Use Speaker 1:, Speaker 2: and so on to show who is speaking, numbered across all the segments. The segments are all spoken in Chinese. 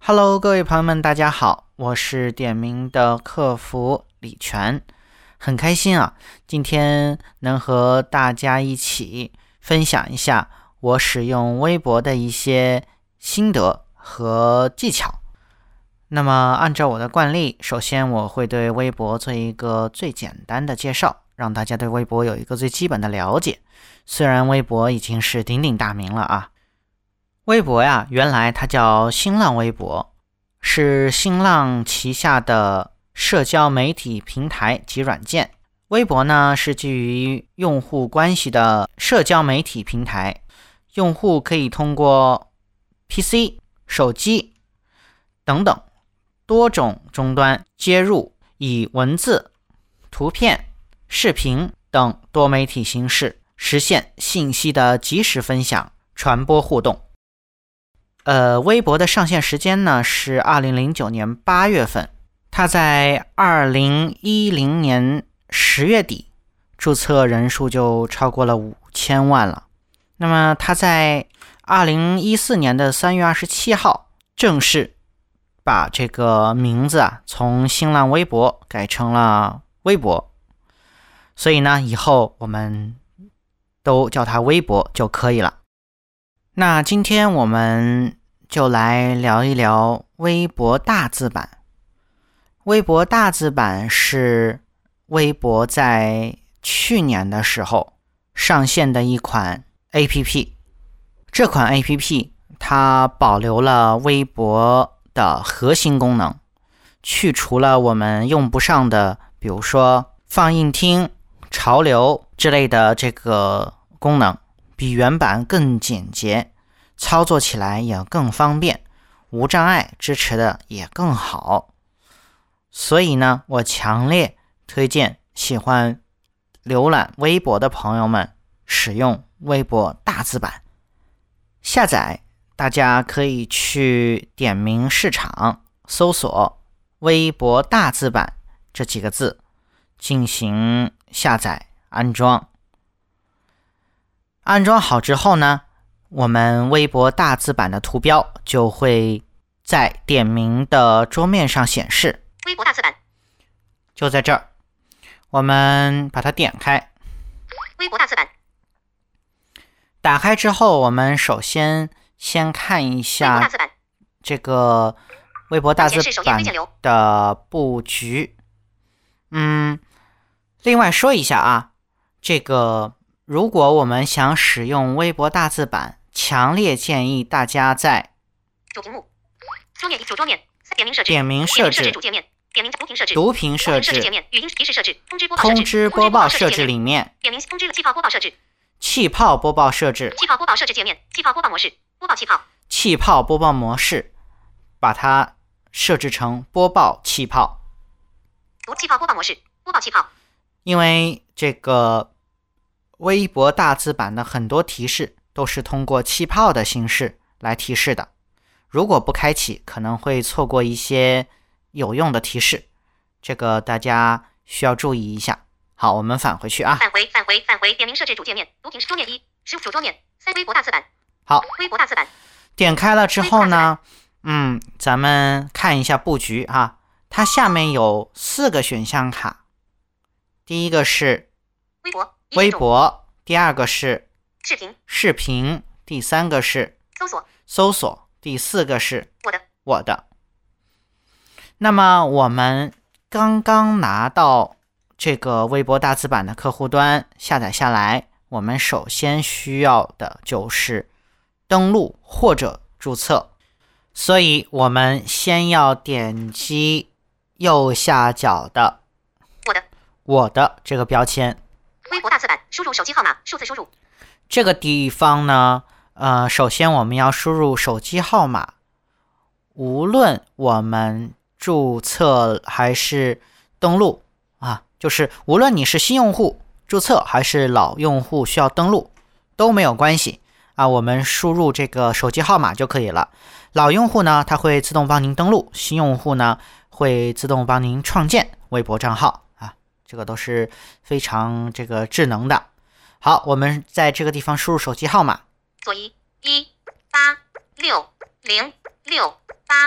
Speaker 1: Hello，各位朋友们，大家好，我是点名的客服李全，很开心啊，今天能和大家一起分享一下我使用微博的一些心得和技巧。那么按照我的惯例，首先我会对微博做一个最简单的介绍，让大家对微博有一个最基本的了解。虽然微博已经是鼎鼎大名了啊。微博呀，原来它叫新浪微博，是新浪旗下的社交媒体平台及软件。微博呢，是基于用户关系的社交媒体平台，用户可以通过 PC、手机等等多种终端接入，以文字、图片、视频等多媒体形式实现信息的即时分享、传播互动。微博的上线时间呢是2009年8月份，它在2010年10月底注册人数就超过了5000万了。那么它在2014年的3月27号正式把这个名字从新浪微博改成了微博，所以呢以后我们都叫它微博就可以了。那今天我们就来聊一聊微博大字版。微博大字版是微博在去年的时候上线的一款 APP。这款 APP 它保留了微博的核心功能，去除了我们用不上的，比如说放映厅、潮流之类的这个功能，比原版更简洁，操作起来也更方便，无障碍支持的也更好。所以呢，我强烈推荐喜欢浏览微博的朋友们使用微博大字版。下载大家可以去点名市场搜索微博大字版这几个字进行下载安装。安装好之后呢，我们微博大字版的图标就会在点名的桌面上显示。
Speaker 2: 微博大字版
Speaker 1: 就在这儿，我们把它点开。
Speaker 2: 微博大字版
Speaker 1: 打开之后，我们首先看一下这个微博大字版的布局。另外说一下啊，这个如果我们想使用微博大字版，强烈建议大家在
Speaker 2: 主屏幕、主桌面、
Speaker 1: 点名设置、
Speaker 2: 主界面、点名读屏设置、
Speaker 1: 读屏设置、
Speaker 2: 界面、语音提示设置、
Speaker 1: 通知播报设置里面
Speaker 2: 点名通知了气泡播报设置、
Speaker 1: 气泡播报设置、
Speaker 2: 气泡播报设置界面、气泡播报模式、播报气泡、
Speaker 1: 气泡播报模式，把它设置成播报气泡。
Speaker 2: 读气泡播报模式、播报气泡。
Speaker 1: 因为这个微博大字版的很多提示都是通过气泡的形式来提示的，如果不开启，可能会错过一些有用的提示，这个大家需要注意一下。好，我们返回去啊。
Speaker 2: 返回，点名设置主界面，读屏桌面1，15主桌面3，微博大字版。
Speaker 1: 好，
Speaker 2: 微博大字版
Speaker 1: 点开了之后呢，咱们看一下布局啊，它下面有4个选项卡。第一个是微博，第二个是视频，第三个是搜索，第四个是我的。那么我们刚刚拿到这个微博大字版的客户端下载下来，我们首先需要的就是登录或者注册，所以我们先要点击右下角的我的这个标签，
Speaker 2: 微博大字版，输入手机号码，数字输入。
Speaker 1: 这个地方呢，首先我们要输入手机号码，无论我们注册还是登录啊，就是无论你是新用户注册还是老用户需要登录都没有关系啊，我们输入这个手机号码就可以了。老用户呢，它会自动帮您登录，新用户呢会自动帮您创建微博账号。这个都是非常智能的。好，我们在这个地方输入手机号码，
Speaker 2: 左1186068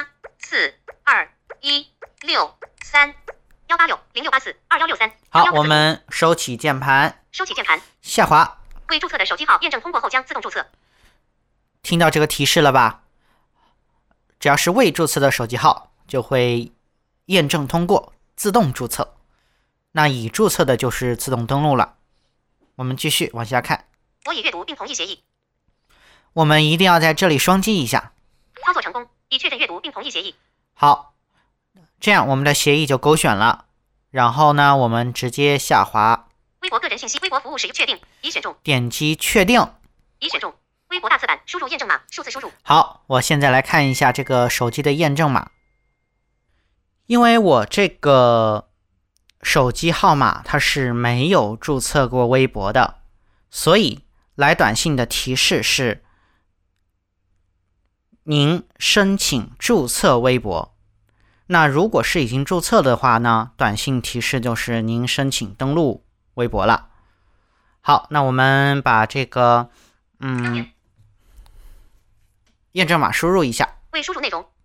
Speaker 2: 74216318606842163。
Speaker 1: 好，我们收起键盘，下滑。
Speaker 2: 未注册的手机号验证通过后将自动注册。
Speaker 1: 听到这个提示了吧？只要是未注册的手机号，就会验证通过，自动注册。那已注册的就是自动登录了。我们继续往下看。
Speaker 2: 我已阅读并同意协议。
Speaker 1: 我们一定要在这里双击一下。
Speaker 2: 操作成功，已确认阅读并同意协议。
Speaker 1: 好，这样我们的协议就勾选了。然后呢，我们直接下滑。
Speaker 2: 微博个人信息，微博服务使用确定，已选中。
Speaker 1: 点击确定，
Speaker 2: 已选中。微博大字版，输入验证码，数字输入。
Speaker 1: 好，我现在来看一下这个手机的验证码。因为我这个手机号码它是没有注册过微博的，所以来短信的提示是您申请注册微博。那如果是已经注册的话呢，短信提示就是您申请登录微博了。好，那我们把这个验证码输入一下。
Speaker 2: 未输入内容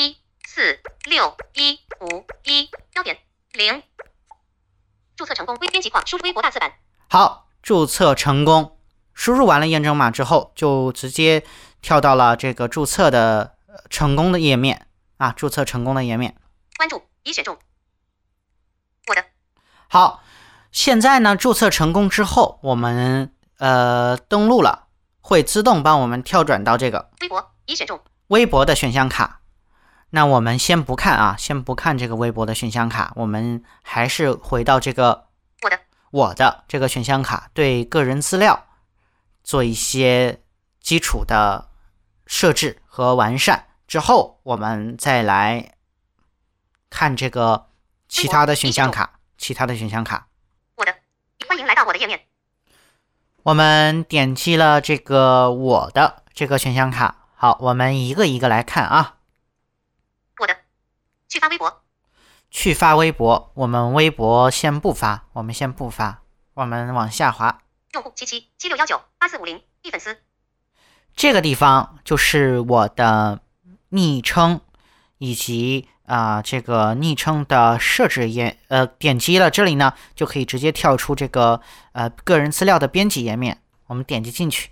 Speaker 2: 7461511.0。注册成功，编辑框，输入微博大字版。
Speaker 1: 好，注册成功。输入完了验证码之后，就直接跳到了这个注册的成功的页面啊，注册成功的页面。
Speaker 2: 关注，已选中。我的。
Speaker 1: 好，现在呢，注册成功之后，我们登录了，会自动帮我们跳转到这个
Speaker 2: 微博，已选中。
Speaker 1: 微博的选项卡。那我们先不看啊，先不看这个微博的选项卡，我们还是回到这个我的这个选项卡，对个人资料做一些基础的设置和完善之后，我们再来看这个其他的选项卡。
Speaker 2: 我的，欢迎来到我的页面。
Speaker 1: 我们点击了这个我的这个选项卡。好，我们一个一个来看啊。
Speaker 2: 我的，去发微博。
Speaker 1: 去发微博，我们微博先不发，我们往下滑。
Speaker 2: 用户7776198450，一粉丝。
Speaker 1: 这个地方就是我的昵称以及这个昵称的设置页，点击了这里呢，就可以直接跳出这个个人资料的编辑页面。我们点击进去。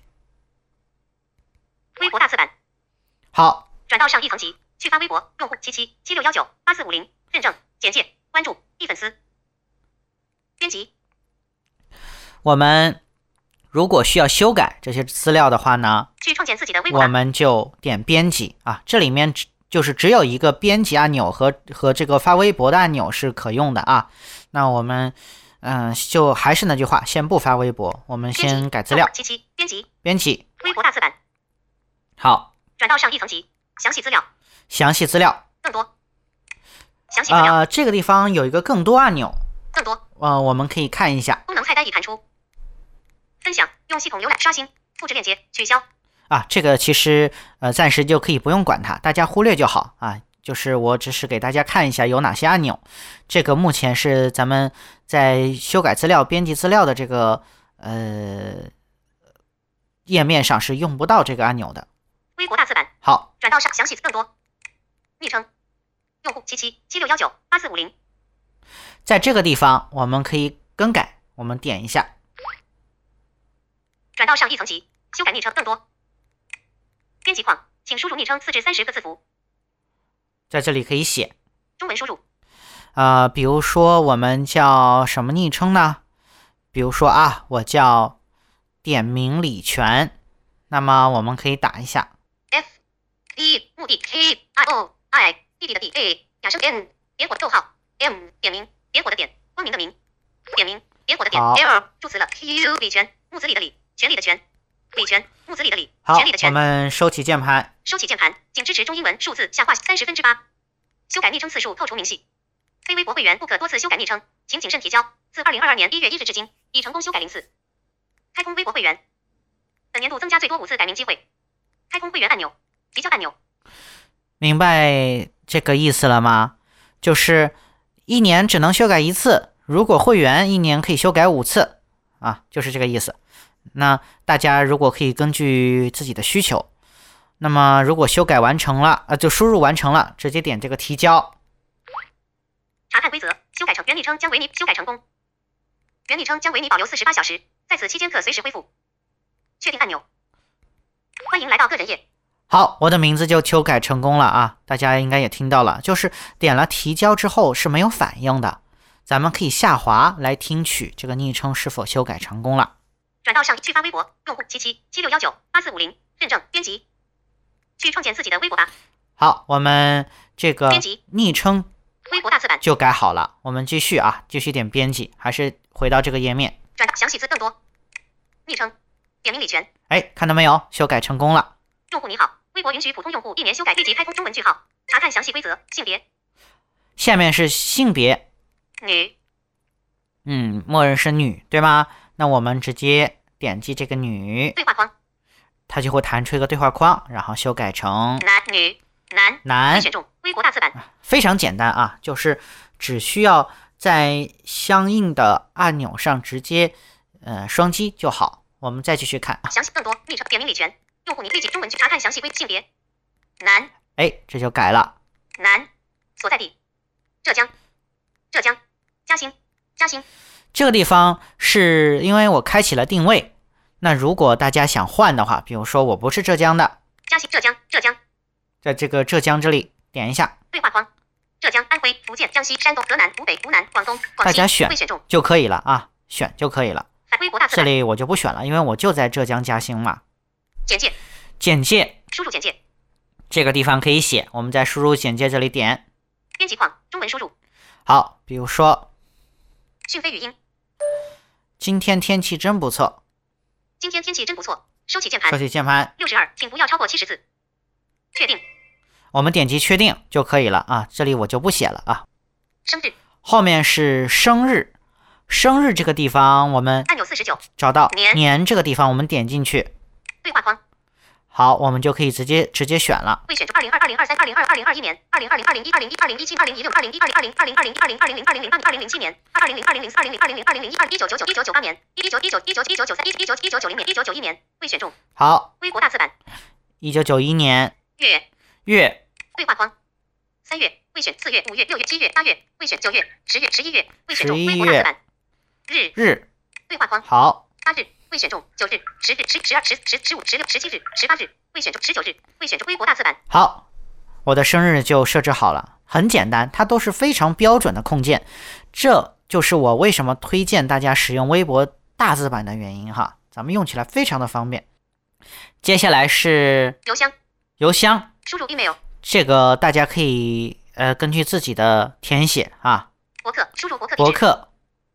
Speaker 2: 微博大字版。
Speaker 1: 好，
Speaker 2: 转到上一层级，去发微博，用户7776198450，认证，简介，关注，一粉丝。编辑。我
Speaker 1: 们如果需要修改这些资料的话呢，
Speaker 2: 去创建自己的微博，
Speaker 1: 我们就点编辑啊，这里面就是只有一个编辑按钮和这个发微博的按钮是可用的啊。那我们就还是那句话，先不发微博，我们先改资料。编辑
Speaker 2: 微博大字版。
Speaker 1: 好，
Speaker 2: 转到上一层级，详细资料，更多，详细资料。
Speaker 1: 这个地方有一个更多按钮，
Speaker 2: 更多，
Speaker 1: 我们可以看一下。
Speaker 2: 功能菜单已弹出。分享，用系统浏览，刷新，复制链接，取消。
Speaker 1: 这个其实暂时就可以不用管它，大家忽略就好啊。就是我只是给大家看一下有哪些按钮。这个目前是咱们在修改资料、编辑资料的这个页面上是用不到这个按钮的。
Speaker 2: 微博大字版。
Speaker 1: 好，
Speaker 2: 转到上详细更多。昵称，用户7776198450。
Speaker 1: 在这个地方我们可以更改，我们点一下。
Speaker 2: 转到上一层级，修改昵称更多。编辑框，请输入昵称4至30个字符。
Speaker 1: 在这里可以写
Speaker 2: 中文输入。
Speaker 1: 比如说我们叫什么昵称呢？比如说我叫点名李全，那么我们可以打一下
Speaker 2: F1 目的 KIOI 弟弟的弟 A 雅声 N 点火的逗号 M 点名点火的点光明的明点名点火的点 L 助词了 Q 李全木子李的李权利的权李全木子李的李权利的权。
Speaker 1: 我们收起键盘，
Speaker 2: 仅支持中英文数字下划8/30。修改昵称次数扣除明细。非微博会员不可多次修改昵称，请谨慎提交。自2022年1月1日至今，已成功修改0次。开通微博会员，本年度增加最多5次改名机会。开通会员按钮，提交按钮。
Speaker 1: 明白这个意思了吗？就是一年只能修改1次，如果会员一年可以修改5次就是这个意思。那大家如果可以根据自己的需求， 那么如果修改完成了，就输入完成了，直接点这个提交。
Speaker 2: 查看规则，修改成原昵称将为你修改成功，原昵称将为你保留48小时，在此期间可随时恢复。确定按钮。欢迎来到个人页。
Speaker 1: 好，我的名字就修改成功了啊！大家应该也听到了，就是点了提交之后是没有反应的。咱们可以下滑来听取这个昵称是否修改成功了。
Speaker 2: 转到上去发微博，用户7776198450，认证编辑。去创建自己的微博吧。
Speaker 1: 好，我们这个
Speaker 2: 编辑
Speaker 1: 昵称
Speaker 2: 微博大字版
Speaker 1: 就改好了。我们继续啊，继续点编辑，还是回到这个页面。
Speaker 2: 转到详细字更多。昵称点名李全。
Speaker 1: 哎，看到没有？修改成功了。
Speaker 2: 用户你好，微博允许普通用户1年修改，立即开通中文句号。查看详细规则，性别。
Speaker 1: 下面是性别，
Speaker 2: 女。
Speaker 1: 默认是女，对吗？那我们直接点击这个女，
Speaker 2: 对话框，
Speaker 1: 它就会弹出一个对话框，然后修改成
Speaker 2: 男女男。选中微博大字版，
Speaker 1: 非常简单啊，就是只需要在相应的按钮上直接双击就好。我们再继续看，
Speaker 2: 详细更多昵称点名李全，用户你立即中文句查看详细规性别男，
Speaker 1: 哎，这就改了。
Speaker 2: 男，所在地浙江嘉兴。
Speaker 1: 这个地方是因为我开启了定位，那如果大家想换的话，比如说我不是浙江的，
Speaker 2: 嘉兴浙江，
Speaker 1: 在这个浙江这里点一下
Speaker 2: 对话框，浙江、安徽、福建、江西、山东、河南、湖北、湖南、广东、广西，
Speaker 1: 大家选
Speaker 2: 未选中
Speaker 1: 就可以了啊，选就可以了。
Speaker 2: 微博大字
Speaker 1: 这
Speaker 2: 版，
Speaker 1: 里我就不选了，因为我就在浙江嘉兴嘛。
Speaker 2: 简介，
Speaker 1: 输
Speaker 2: 入简介，
Speaker 1: 这个地方可以写，我们在输入简介这里点。
Speaker 2: 编辑框，中文输入。
Speaker 1: 好，比如说
Speaker 2: 讯飞语音，
Speaker 1: 今天天气真不错。
Speaker 2: 今天天气真不错。收起键盘，62，请不要超过70字。确定。
Speaker 1: 我们点击确定就可以了啊，这里我就不写了啊。
Speaker 2: 生日，
Speaker 1: 后面是生日，生日这个地方我们
Speaker 2: 按钮49，
Speaker 1: 找到
Speaker 2: 年
Speaker 1: 这个地方，我们点进去，
Speaker 2: 对话框。
Speaker 1: 好，我们就可以直接选了。
Speaker 2: 未选中2020、2023、2022、2021年、2020、2021、2021、2017、2016、2020、2020、2020、2020、2020、2007年、2000、2000、2001、2000、2001、1999、1998年、1999、1993、1990年、1991年，未选中。
Speaker 1: 好，
Speaker 2: 微博大字版
Speaker 1: ，1991年月
Speaker 2: 对话框，3月未选，4月、5月、6月、7月、8月未选，9月、10月、11月未选中。微博大字版日对话框，
Speaker 1: 好
Speaker 2: ，8日未选中，9日、10日、10、12、10、15、16、17日、18日未选中，19日未选中。微博大字版，
Speaker 1: 好，我的生日就设置好了，很简单，它都是非常标准的控件，这就是我为什么推荐大家使用微博大字版的原因哈，咱们用起来非常的方便。接下来是邮箱，
Speaker 2: 输入 email，
Speaker 1: 这个大家可以根据自己的填写啊。
Speaker 2: 博客，输入博客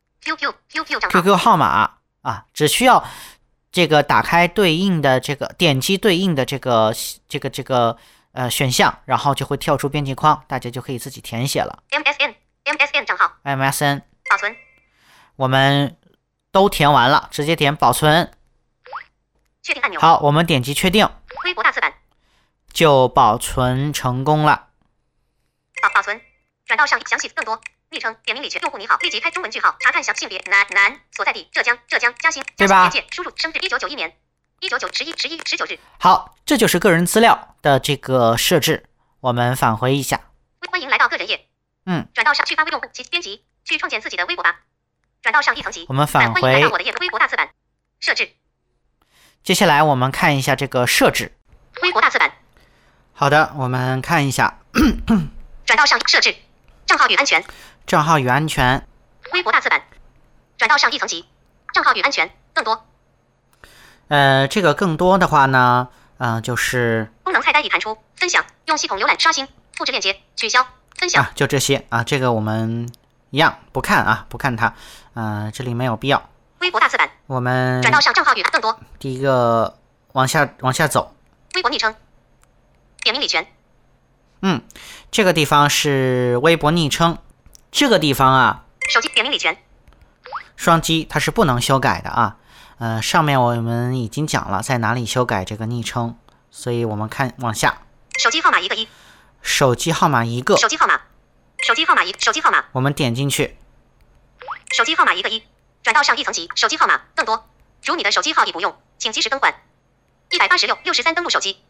Speaker 1: QQ 号码啊，只需要这个打开对应的这个点击对应的这个选项，然后就会跳出编辑框，大家就可以自己填写了。
Speaker 2: MSN 账号
Speaker 1: MSN
Speaker 2: 保存，
Speaker 1: 我们都填完了，直接点保存。
Speaker 2: 确定按钮。
Speaker 1: 好，我们点击确定，
Speaker 2: 微博大字版
Speaker 1: 就保存成功了。
Speaker 2: 保存，转到上详细更多。昵称点名李全，用户你好，立即开中文句号，查看性别男，所在地浙江嘉兴，
Speaker 1: 对吧？
Speaker 2: 简介，输入生日1991年1999 日。
Speaker 1: 好，这就是个人资料的这个设置。我们返回一下，
Speaker 2: 欢迎来到个人页。转到上去发微用户及编辑，去创建自己的微博吧。转到上一层级，
Speaker 1: 我们返回。
Speaker 2: 欢迎来到我的页，微博大字版设置。
Speaker 1: 接下来我们看一下这个设置，
Speaker 2: 微博大字版。
Speaker 1: 好的，我们看一下。
Speaker 2: 转到上设置，账号与安全，微博大字版。转到上一层级，账号与安全更多。
Speaker 1: 这个更多的话呢，就是
Speaker 2: 功能菜单已弹出，分享，用系统浏览刷新，复制链接，取消，分享
Speaker 1: 就这些啊。这个我们一样不看啊，不看它，这里没有必要。
Speaker 2: 微博大字版，
Speaker 1: 我们
Speaker 2: 转到上账号与更多。
Speaker 1: 第一个往下走，
Speaker 2: 微博昵称，点名李全。
Speaker 1: 这个地方是微博昵称，这个地方啊，
Speaker 2: 手机点名李全，
Speaker 1: 双击它是不能修改的啊。上面我们已经讲了在哪里修改这个昵称，所以我们看往下，
Speaker 2: 手机号码一个一，
Speaker 1: 手机号码一个，
Speaker 2: 手机号码，
Speaker 1: 我们点进去，
Speaker 2: 手机号码一个一，转到上一层级，手机号码更多。如你的手机号已不用，请及时更换。18663登录手机，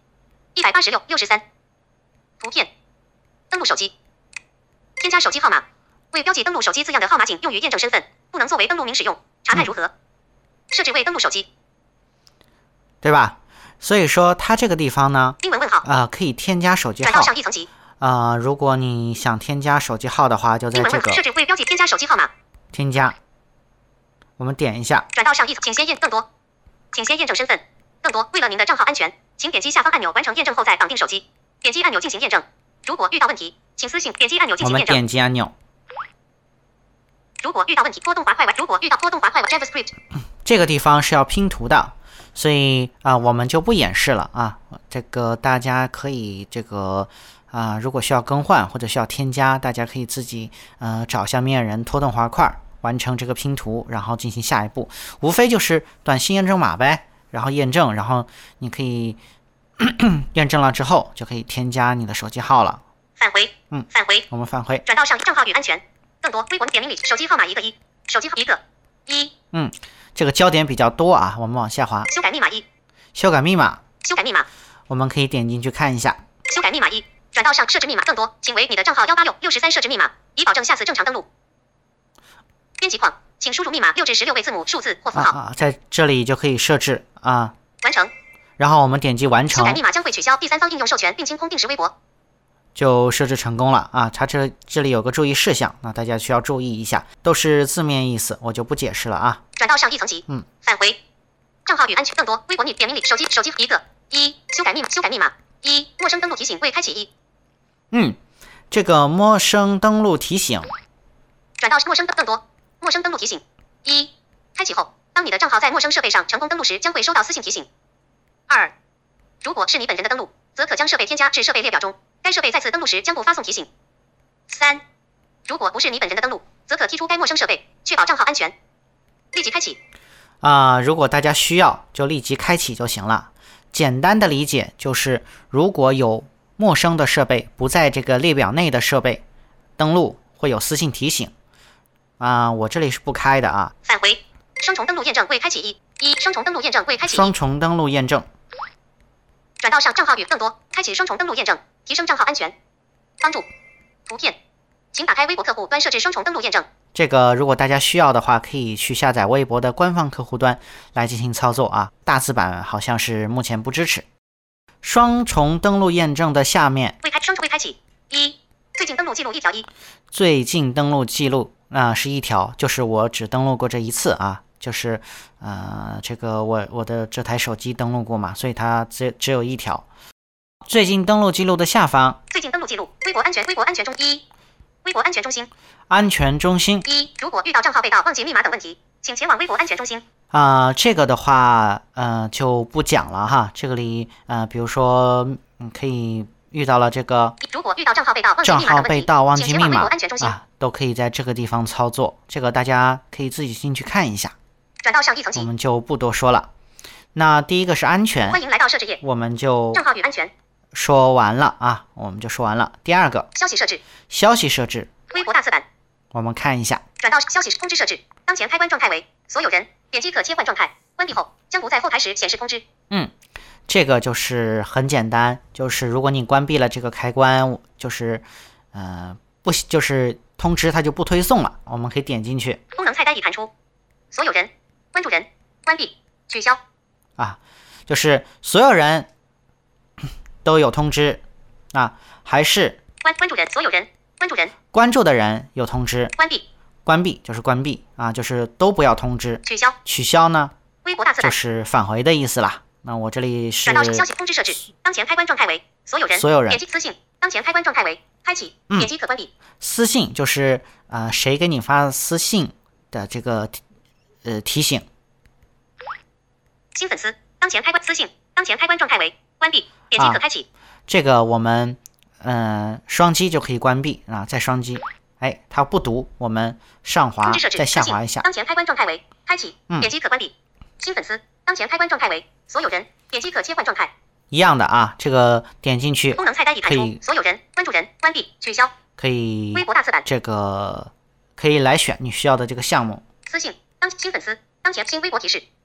Speaker 2: 18663。图片。登录手机。添加手机号码。未标记登录手机字样的号码仅用于验证身份，不能作为登录名使用。查看如何？设置为登录手机，
Speaker 1: 对吧？所以说它这个地方呢，
Speaker 2: 英文问号
Speaker 1: 可以添加手机号。
Speaker 2: 转到上一层级。
Speaker 1: 如果你想添加手机号的话，就在这个
Speaker 2: 设置未标记添加手机号码。
Speaker 1: 添加，我们点一下。
Speaker 2: 转到上一层，请先验更多，请先验证身份。更多，为了您的账号安全，请点击下方按钮完成验证后再绑定手机。点击按钮进行验证。如果遇到问题，请私信。点击按钮进行验证。
Speaker 1: 我们点击按钮。
Speaker 2: 如果遇到问题，拖动滑块。如果遇到拖动滑块 JavaScript，
Speaker 1: 这个地方是要拼图的，所以我们就不演示了啊。这个大家可以如果需要更换或者需要添加，大家可以自己找下面人拖动滑块，完成这个拼图，然后进行下一步。无非就是短信验证码呗，然后验证，然后你可以验证了之后就可以添加你的手机号了。
Speaker 2: 返回，返回，
Speaker 1: 我们返回。
Speaker 2: 转到上账号与安全。更多，微博点名里手机号码1，手机号1。
Speaker 1: 这个焦点比较多啊，我们往下滑。
Speaker 2: 修改密码1，
Speaker 1: 修改密码，
Speaker 2: 修改密码，
Speaker 1: 我们可以点进去看一下。
Speaker 2: 修改密码1，转到上设置密码。更多，请为你的账号18663设置密码，以保证下次正常登录。编辑框，请输入密码6至16位字母、数字或符号。
Speaker 1: 在这里就可以设置啊。
Speaker 2: 完成。
Speaker 1: 然后我们点击完成。
Speaker 2: 修改密码将会取消第三方应用授权，并清空定时微博。
Speaker 1: 就设置成功了啊！它这里有个注意事项，那大家需要注意一下，都是字面意思，我就不解释了啊。
Speaker 2: 转到上一层级，返回。账号与安全。更多，微博点名里手机1，修改密码1，陌生登录提醒未开启1。
Speaker 1: 这个陌生登录提醒。
Speaker 2: 转到更多，陌生登录提醒1，开启后，当你的账号在陌生设备上成功登录时，将会收到私信提醒。2，如果是你本人的登录，则可将设备添加至设备列表中。该设备再次登录时将不发送提醒。3，如果不是你本人的登录，则可踢出该陌生设备，确保账号安全。立即开启。
Speaker 1: 如果大家需要，就立即开启就行了。简单的理解就是，如果有陌生的设备不在这个列表内的设备登录，会有私信提醒。我这里是不开的啊。
Speaker 2: 返回。双重登录验证未开启1，双重登录验证未开启。
Speaker 1: 双重登录验证。
Speaker 2: 转到上账号与更多，开启双重登录验证。提升账号安全。帮助。图片，请打开微博客户端设置双重登录验证。
Speaker 1: 这个如果大家需要的话，可以去下载微博的官方客户端来进行操作啊。大字版好像是目前不支持。双重登录验证的下面
Speaker 2: 双重未开启1，最近登录记录1条1。最
Speaker 1: 近登录记录是1条，就是我只登录过这一次啊。就是这个我的这台手机登录过嘛，所以它只有1条。最近登录记录的下方，
Speaker 2: 最近登录记录，微博安全中1，微博安全中心，
Speaker 1: 安全中心
Speaker 2: 1，如果遇到账号被盗、忘记密码等问题，请前往微博安全中心。
Speaker 1: 这个的话就不讲了哈。这里比如说可以遇到了这个，
Speaker 2: 如果遇到账号被盗、忘记密码的问题，
Speaker 1: 都可以在这个地方操作。这个大家可以自己进去看一下。
Speaker 2: 转到上一层级，
Speaker 1: 我们就不多说了。那第一个是安全，
Speaker 2: 欢迎来到设置页，
Speaker 1: 我们就
Speaker 2: 账号与安全
Speaker 1: 说完了啊，我们就说完了。第二个
Speaker 2: 消息设置，
Speaker 1: 微博大字版，我们看一下。
Speaker 2: 转到消息通知设置，当前开关状态为所有人，点击可切换状态，关闭后将不在后台时显示通知。
Speaker 1: 这个就是很简单，就是如果你关闭了这个开关，就是就是通知它就不推送了。我们可以点进去，
Speaker 2: 功能菜单已弹出，所有人、关注人、关闭、取消
Speaker 1: 就是所有人都有通知还是
Speaker 2: 关注人，所有人关注人，
Speaker 1: 关注的人有通知，关闭就是关闭就是都不要通知。取消呢，
Speaker 2: 微博大字版
Speaker 1: 就是返回的意思啦。那我这里是
Speaker 2: 转到消息通知设置，当前开关状态为所有人，点击私信，当前开关状态为开启，点击可关闭。
Speaker 1: 私信就是谁给你发私信的这个提醒。
Speaker 2: 新粉丝，当前开关私信，当前开关状态为关闭，点击可开启。
Speaker 1: 这个我们双击就可以关闭再双击，它不读，我们上滑再下滑一下。
Speaker 2: 当前开关状态为开启，点击可关闭。新粉丝，当前开关状态为所有人，点击可切换状态。
Speaker 1: 一样的这个点进去，
Speaker 2: 功能菜单已弹出，所有人、关注人、关闭、取消，
Speaker 1: 可以
Speaker 2: 微博大字版，
Speaker 1: 这个可以来选你需要的这个项目。
Speaker 2: 私信，新粉丝，当前新微博提示，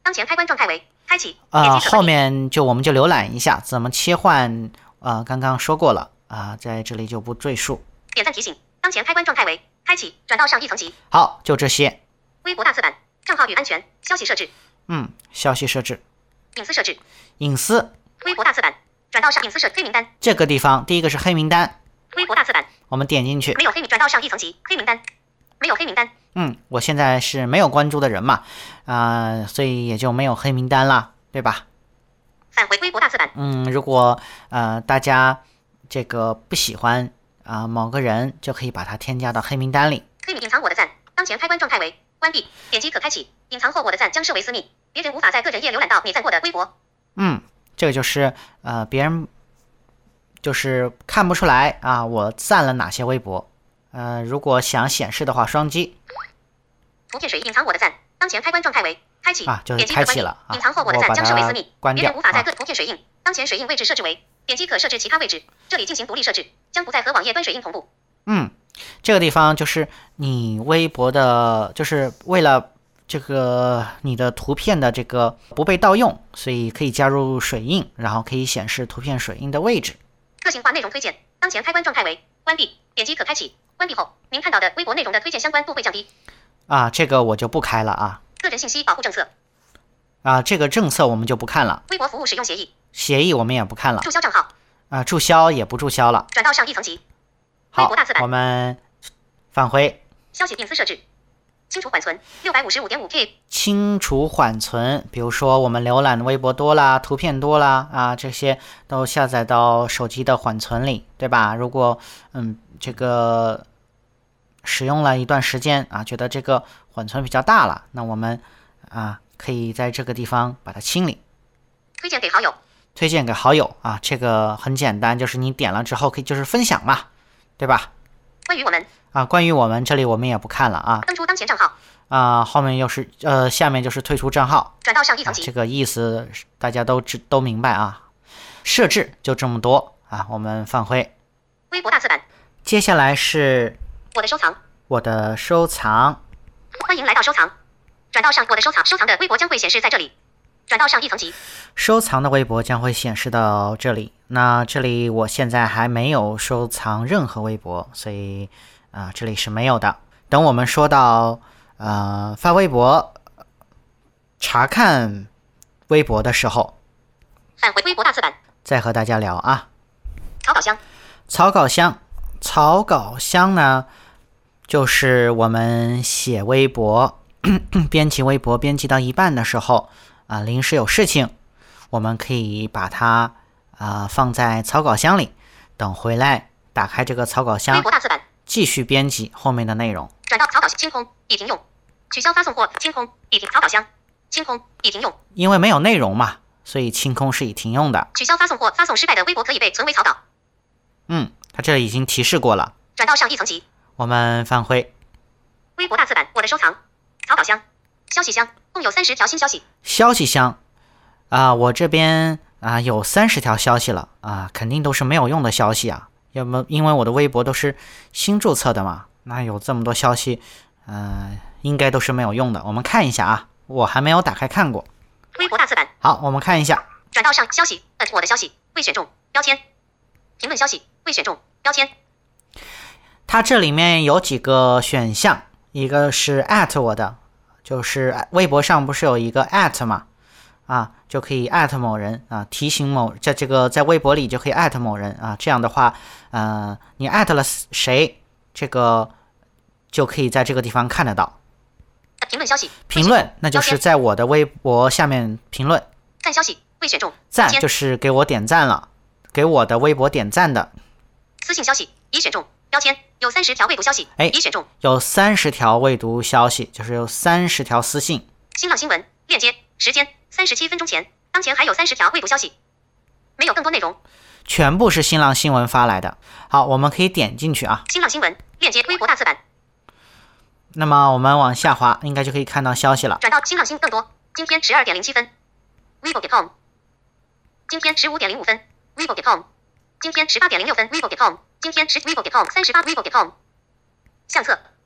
Speaker 2: 当前开关状态为开启。点击可
Speaker 1: 后面我们就浏览一下怎么切换，刚刚说过了在这里就不赘述。
Speaker 2: 点赞提醒，当前开关状态为开启，转到上一层级。
Speaker 1: 好，就这些。
Speaker 2: 微博大字版，账号与安全，消息设置。
Speaker 1: 消息设置，
Speaker 2: 隐私设置，
Speaker 1: 隐私。
Speaker 2: 微博大字版，转到上隐私黑名单。
Speaker 1: 这个地方第一个是黑名单。
Speaker 2: 微博大字版，
Speaker 1: 我们点进去，
Speaker 2: 没有黑名，转到上一层级，黑名单，没有黑名单。
Speaker 1: 我现在是没有关注的人嘛，所以也就没有黑名单了，对吧？
Speaker 2: 返回微博大字版。
Speaker 1: 如果大家这个不喜欢某个人，就可以把他添加到黑名单里。
Speaker 2: 隐藏我的赞，当前开关状态为关闭，点击可开启。隐藏后我的赞将设为私密，别人无法在个人页浏览到你赞过的微博。
Speaker 1: 这个就是别人就是看不出来我赞了哪些微博。如果想显示的话，双击
Speaker 2: 图片水印，隐藏我的赞，当前开关状态为开启，
Speaker 1: 就是开启了。
Speaker 2: 隐藏后我的赞将设为私密，
Speaker 1: 关掉，
Speaker 2: 别人无法在个图片水印，当前水印位置设置为点击可设置其他位置，这里进行独立设置，将不再和网页端水印同步。
Speaker 1: 这个地方就是你微博的，就是为了这个你的图片的这个不被盗用，所以可以加入水印，然后可以显示图片水印的位置。
Speaker 2: 个性化内容推荐，当前开关状态为关闭，点击可开启。关闭后，您看到的微博内容的推荐相关度会降低。
Speaker 1: 这个我就不开了
Speaker 2: 个人信息保护政策。
Speaker 1: 这个政策我们就不看了。
Speaker 2: 微博服务使用
Speaker 1: 协议我们也不看了。
Speaker 2: 注销账号。
Speaker 1: 注销也不注销了。
Speaker 2: 转到上一层级。
Speaker 1: 好，我们返回。
Speaker 2: 消息隐私设置。清除缓存 655.5K。
Speaker 1: 清除缓存，比如说我们浏览的微博多啦，图片多啦这些都下载到手机的缓存里，对吧？如果这个使用了一段时间觉得这个缓存比较大了，那我们可以在这个地方把它清理。
Speaker 2: 推荐给好友。
Speaker 1: 推荐给好友这个很简单，就是你点了之后可以就是分享嘛，对吧？
Speaker 2: 关于我们
Speaker 1: 关于我们这里我们也不看了
Speaker 2: 登出当前账号
Speaker 1: 后面又是下面就是退出账号，
Speaker 2: 转到上一层级。
Speaker 1: 这个意思大家都明白设置就这么多我们返回
Speaker 2: 微博大字版。
Speaker 1: 接下来是
Speaker 2: 我的收藏。
Speaker 1: 我的收藏。
Speaker 2: 欢迎来到收藏。转到上我的收藏，收藏的微博将会显示在这里。转到上一层级。
Speaker 1: 收藏的微博将会显示到这里。那这里我现在还没有收藏任何微博，所以这里是没有的。等我们说到发微博查看微博的时候，
Speaker 2: 返回微博大字版，
Speaker 1: 再和大家聊
Speaker 2: 草稿箱。
Speaker 1: 草稿箱呢，就是我们写微博编辑微博编辑到一半的时候临时有事情，我们可以把它放在草稿箱里，等回来打开这个草稿箱，
Speaker 2: 微博大字版
Speaker 1: 继续编辑后面的内容。
Speaker 2: 转到草稿箱，清空已停用，取消发送或清空已停。草稿箱清空已停用，
Speaker 1: 因为没有内容嘛，所以清空是已停用的。
Speaker 2: 取消发送或发送失败的微博可以被存为草稿。
Speaker 1: 它这里已经提示过了。
Speaker 2: 转到上一层级。
Speaker 1: 我们返回
Speaker 2: 微博大字版，我的收藏，草稿箱，消息箱，共有30条新消息。
Speaker 1: 消息箱我这边有30条消息了肯定都是没有用的消息要么因为我的微博都是新注册的嘛，那有这么多消息应该都是没有用的。我们看一下我还没有打开看过。
Speaker 2: 微博大字版。
Speaker 1: 好，我们看一下。
Speaker 2: 转到上消息，我的消息未选中标签。评论消息未选中标签。
Speaker 1: 它这里面有几个选项，一个是@我的，就是微博上不是有一个@嘛就可以@某人提醒某在微博里就可以@某人这样的话你@了谁，这个就可以在这个地方看得到。
Speaker 2: 评论消息，
Speaker 1: 评论那就是在我的微博下面评论。
Speaker 2: 赞消息未选中，
Speaker 1: 赞就是给我点赞了，给我的微博点赞的。
Speaker 2: 私信消息已选中标签，有30条未读消息已选中，
Speaker 1: 有30条未读消息，就是有30条私信。
Speaker 2: 新浪新闻链接时间37分钟前，当前还有30条未读消息，没有更多内容，
Speaker 1: 全部是新浪新闻发来的。好，我们可以点进去
Speaker 2: 新浪新闻链接微博大字版。
Speaker 1: 那么我们往下滑，应该就可以看到消息了。
Speaker 2: 转到新浪新更多，今天12点07分 weibo.com， 今天15点05分 weibo.com， 今天18点06分 weibo.com， 今天weibo.com 38 weibo.com。相册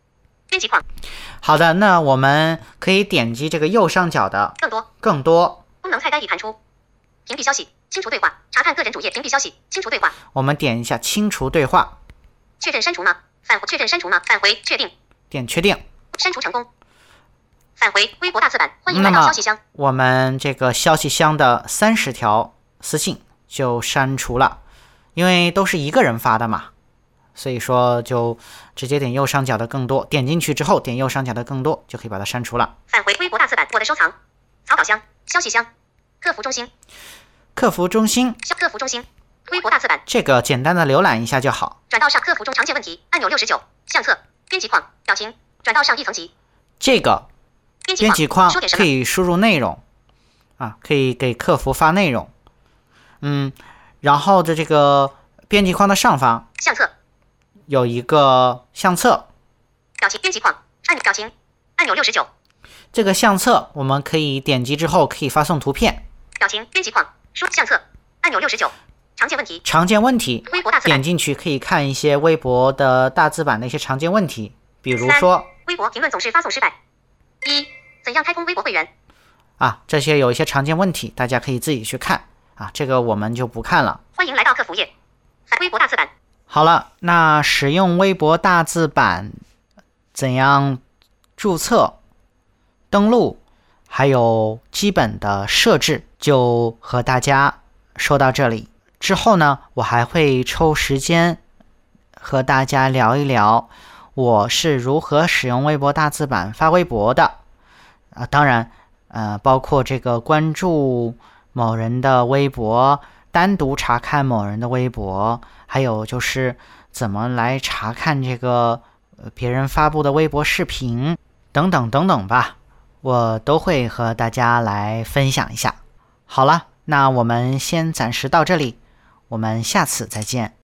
Speaker 2: 编辑框。
Speaker 1: 好的，那我们可以点击这个右上角的更多
Speaker 2: 功能菜单已弹出。屏蔽消息，清除对话，查看个人主页，屏蔽消息，清除对话。
Speaker 1: 我们点一下清除对话，
Speaker 2: 确认删除吗？确认删除吗？返回，确定。
Speaker 1: 点确定。
Speaker 2: 删除成功。返回微博大字版，欢迎来到消息箱。
Speaker 1: 我们这个消息箱的30条私信就删除了，因为都是一个人发的嘛，所以说就直接点右上角的更多，点进去之后点右上角的更多就可以把它删除了。
Speaker 2: 返回微博大字版，我的收藏，草稿箱、消息箱、客服中心、
Speaker 1: 客服中心、
Speaker 2: 微博大字版，
Speaker 1: 这个简单的浏览一下就好。
Speaker 2: 转到上客服中常见问题按钮69，相册、编辑框、表情，转到上一层级。
Speaker 1: 这个编辑框可以输入内容啊，可以给客服发内容。然后的这个编辑框的上方
Speaker 2: 相册
Speaker 1: 有一个相册，
Speaker 2: 表情编辑框表情按钮69。
Speaker 1: 这个相册我们可以点击之后可以发送图片。
Speaker 2: 表情编辑框相册按钮69，
Speaker 1: 常见问题，
Speaker 2: 微博大字版
Speaker 1: 点进去可以看一些微博的大字版的一些常见问题，比如说
Speaker 2: 微博评论总是发送失败。怎样开通微博会员？
Speaker 1: 这些有一些常见问题，大家可以自己去看这个我们就不看了。
Speaker 2: 欢迎来到客服页，微博大字版。
Speaker 1: 好了，那使用微博大字版怎样注册、登录，还有基本的设置，就和大家说到这里。之后呢，我还会抽时间和大家聊一聊我是如何使用微博大字版发微博的。当然包括这个关注某人的微博，单独查看某人的微博，还有就是怎么来查看这个别人发布的微博视频等等等等吧，我都会和大家来分享一下。好了，那我们先暂时到这里，我们下次再见。